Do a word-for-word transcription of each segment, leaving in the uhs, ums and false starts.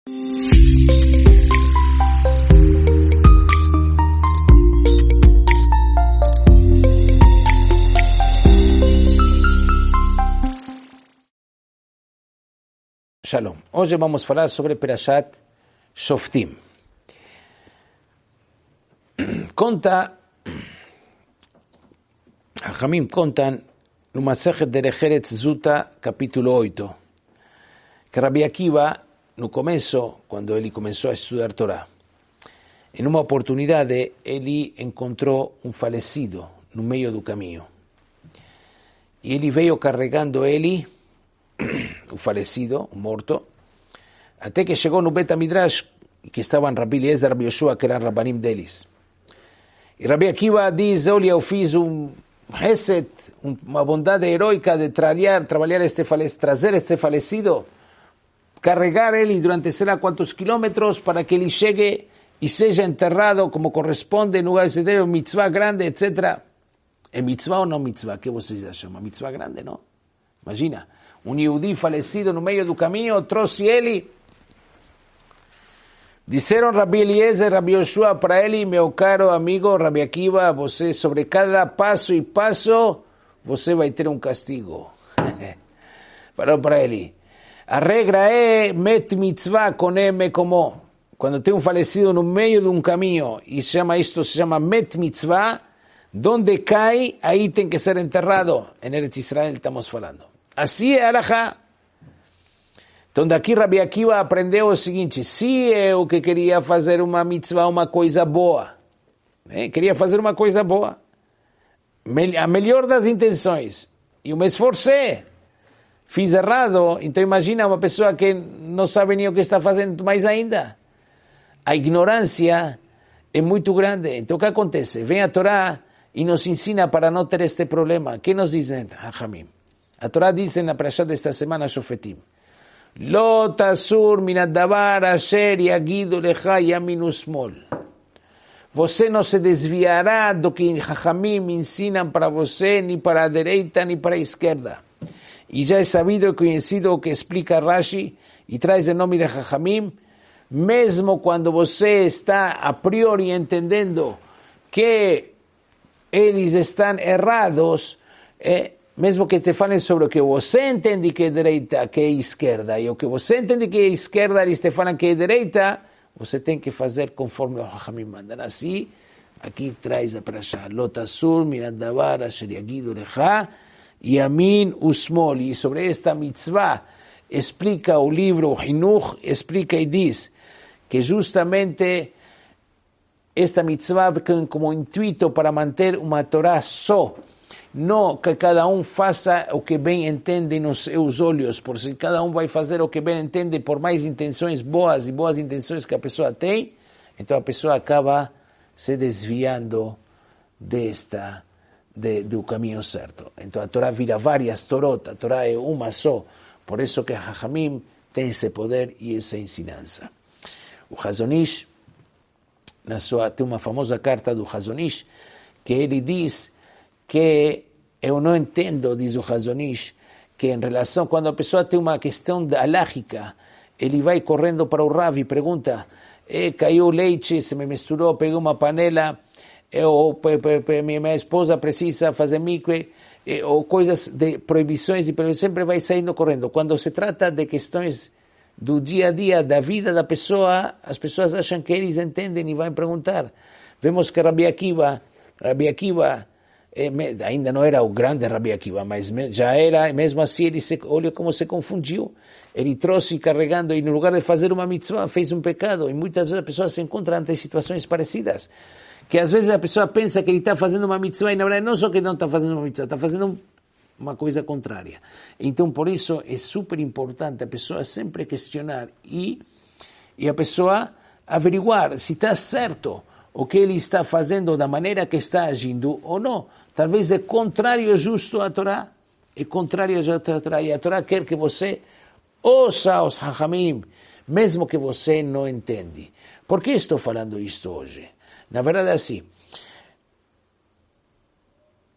Shalom. Hoje vamos falar sobre Perashat Shoftim. Conta, Hachamim contan no Masechet Derech Eretz Zuta, capítulo oito, que Rabbi Akiva, no começo, quando ele começou a estudar Torá, em uma oportunidade, ele encontrou um falecido no meio do caminho. E ele veio carregando ele, o falecido, o morto, até que chegou no Bet HaMidrash, que estavam Rabbi Eliezer e Rabbi Yoshua, que eram rabanim deles. E Rabbi Akiva diz, olha, eu fiz um Hesed, uma bondade heroica de trabalhar, trabalhar este falecido, trazer este falecido, carregar ele durante sei lá quantos quilômetros para que ele chegue e seja enterrado como corresponde no lugar de mitzvah grande, etcétera. É mitzvah ou não mitzvah? Que vocês acham? Uma mitzvah grande, não? Imagina, um Yehudi falecido no meio do caminho, trouxe ele. Disseram Rabbi Eliezer e Rabbi Yoshua para ele, meu caro amigo Rabbi Akiva, você sobre cada passo e passo, você vai ter um castigo. Falou para ele, a regra é met mitzvah kone mekomo. Quando tem um falecido no meio de um caminho, e chama isto se chama met mitzvah, donde cai, aí tem que ser enterrado. Em Eretz Israel estamos falando. Assim é a Alahá. Então daqui Rabbi Akiva aprendeu o seguinte, se eu que queria fazer uma mitzvah, uma coisa boa, né? Queria fazer uma coisa boa, a melhor das intenções, e eu me esforcei, fiz errado, então imagina uma pessoa que não sabe nem o que está fazendo, mais ainda. A ignorância é muito grande. Então o que acontece? Vem a Torá e nos ensina para não ter este problema. Que nos dizem, Hachamim? A Torá diz na Parashat desta semana, Shofetim, Lo tasur minadavar asher yagidu lecha yamin usmol. Você não se desviará do que Hachamim ensinam para você, nem para a direita, nem para a esquerda. E já é sabido e conhecido o que explica Rashi, e traz o nome de Hachamim, mesmo quando você está a priori entendendo que eles estão errados, é, mesmo que te falem sobre o que você entende que é direita, que é esquerda, e o que você entende que é esquerda, eles te falam que é direita, você tem que fazer conforme o Hachamim manda. Assim, aqui traz a Parashá, Lo tasur minad davar asher yagidu lecha yamin usmol. E sobre esta mitzvah, explica o livro Hinuch, explica e diz que justamente esta mitzvah tem como intuito para manter uma Torá só, não que cada um faça o que bem entende nos seus olhos, por se cada um vai fazer o que bem entende, por mais intenções boas e boas intenções que a pessoa tem, então a pessoa acaba se desviando desta, de, do caminho certo. Então a Torá vira várias Torot, a Torá é uma só, por isso que Hachamim tem esse poder e essa ensinança. O Hazon Ish, na sua, tem uma famosa carta do Hazon Ish, que ele diz que eu não entendo, diz o Hazon Ish, que em relação, quando a pessoa tem uma questão alágica, ele vai correndo para o Rav e pergunta, eh, caiu leite, se me misturou, peguei uma panela, eu, minha esposa precisa fazer mikve, eh, ou coisas de proibições, e ele sempre vai saindo correndo. Quando se trata de questões do dia a dia, da vida da pessoa, as pessoas acham que eles entendem e vão perguntar. Vemos que Rabbi Akiva, Rabbi Akiva, ainda não era o grande Rabbi Akiva, mas já era, mesmo assim, ele se, olha como se confundiu. Ele trouxe carregando, e no lugar de fazer uma mitzvah, fez um pecado. E muitas vezes a pessoa se encontra ante situações parecidas. Que às vezes a pessoa pensa que ele está fazendo uma mitzvah, e na verdade não só que não está fazendo uma mitzvah, está fazendo uma coisa contrária. Então, por isso, é super importante a pessoa sempre questionar e, e a pessoa averiguar se está certo o que ele está fazendo da maneira que está agindo ou não. Talvez é contrário justo à Torá, é contrário justo à Torá, e a Torá quer que você ouça os Hachamim, mesmo que você não entende. Por que estou falando isto hoje? Na verdade é assim,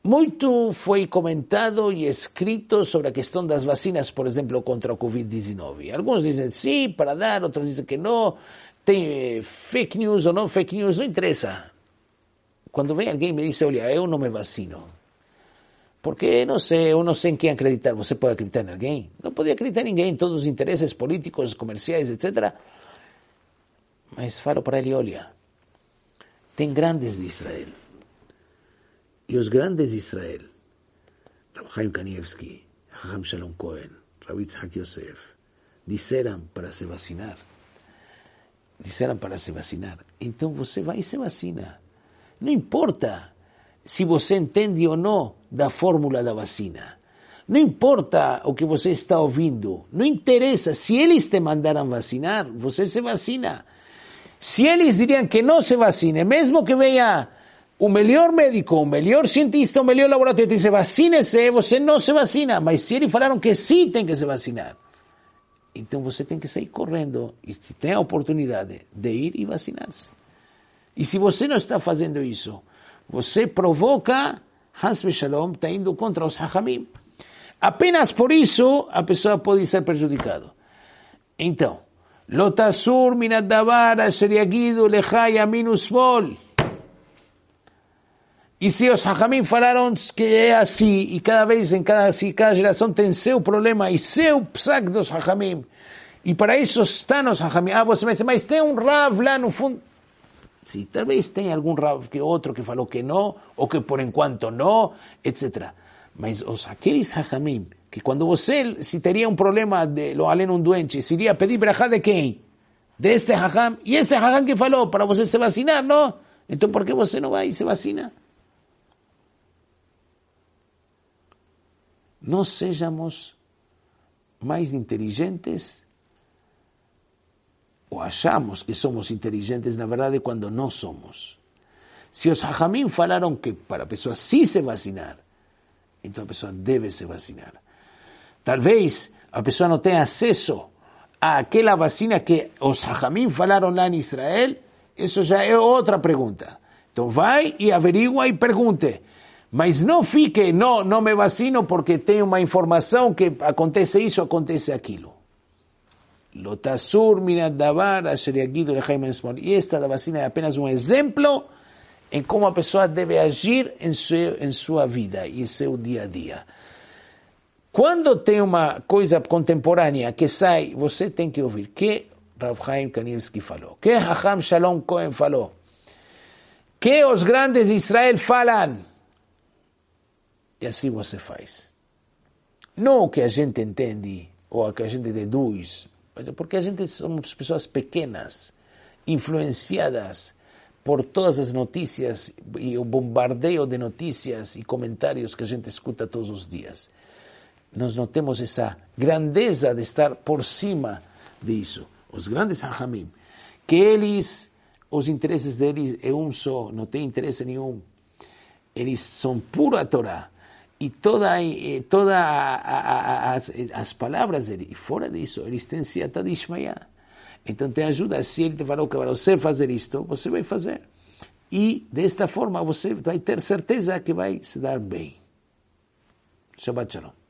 Muito foi comentado e escrito sobre a questão das vacinas, por exemplo, contra o covid dezenove. Alguns dizem sim, para dar, outros dizem que não. Tem fake news ou não fake news, não interessa. Quando vem alguém e me diz, olha, eu não me vacino. Porque, não sei, eu não sei em quem acreditar. Você pode acreditar em alguém? Não pode acreditar em ninguém, todos os interesses políticos, comerciais, etcétera. Mas falo para ele, olha, tem grandes de Israel. E os grandes de Israel, Rav Chaim Kanievski, Raham Shalom Cohen, Rav Yitzhak Yosef, disseram para se vacinar. Disseram para se vacinar. Então você vai e se vacina. Não importa se você entende ou não da fórmula da vacina. Não importa o que você está ouvindo. Não interessa. Se eles te mandaram vacinar, você se vacina. Se eles diriam que não se vacine, mesmo que venha o melhor médico, o melhor cientista, o melhor laboratório, te diz, vacine-se, você não se vacina. Mas se eles falaram que sim, tem que se vacinar. Então você tem que sair correndo e se tem a oportunidade de ir e vacinar-se. E se você não está fazendo isso, você provoca, Has Shalom, está indo contra os Hachamim. Apenas por isso a pessoa pode ser prejudicada. Então, Lo tasur min ad-davar asher yagidu lecha yamin u'shmol. E se os Hachamim falaram que é assim, e cada vez, em cada, assim, cada geração tem seu problema e seu psak dos Hachamim, e para isso estão os Hachamim. Ah, você vai dizer, mas tem um Rav lá no fundo. Sim, talvez tenha algum Rav que outro que falou que não, ou que por enquanto não, etcétera. Mas os, aqueles Hachamim, que quando você, se teria um problema de lo além um doente, se iria pedir brachá de quem? Deste Hacham, e este Hacham que falou para você se vacinar, não? Então por que você não vai e se vacina? Nós sejamos mais inteligentes, ou achamos que somos inteligentes, na verdade, quando não somos. Se os Hachamim falaram que para a pessoa sim se vacinar, então a pessoa deve se vacinar. Talvez a pessoa não tenha acesso àquela vacina que os Hachamim falaram lá em Israel, isso já é outra pergunta. Então vai e averigua e pergunte. Mas não fique, não, não me vacino porque tem uma informação que acontece isso, acontece aquilo. Lo tasur min ad-davar asher yagidu lecha yamin u'shmol. E esta da vacina é apenas um exemplo em como a pessoa deve agir em, seu, em sua vida e em seu dia a dia. Quando tem uma coisa contemporânea que sai, você tem que ouvir que Rav Chaim Kanievski falou, que Raham Shalom Cohen falou, que os grandes de Israel falam. E assim você faz. Não o que a gente entende, ou o que a gente deduz, porque a gente somos pessoas pequenas, influenciadas por todas as notícias e o bombardeio de notícias e comentários que a gente escuta todos os dias. Nós não temos essa grandeza de estar por cima disso. Os grandes Hachamim, que eles, os interesses deles é um só, não tem interesse nenhum. Eles são pura Torá. E toda, toda a, a, a, as, as palavras dele, e fora disso, eles têm siata de Ishmael. Então te ajuda, se ele te falou que para você fazer isto, você vai fazer. E desta forma você vai ter certeza que vai se dar bem. Shabbat Shalom.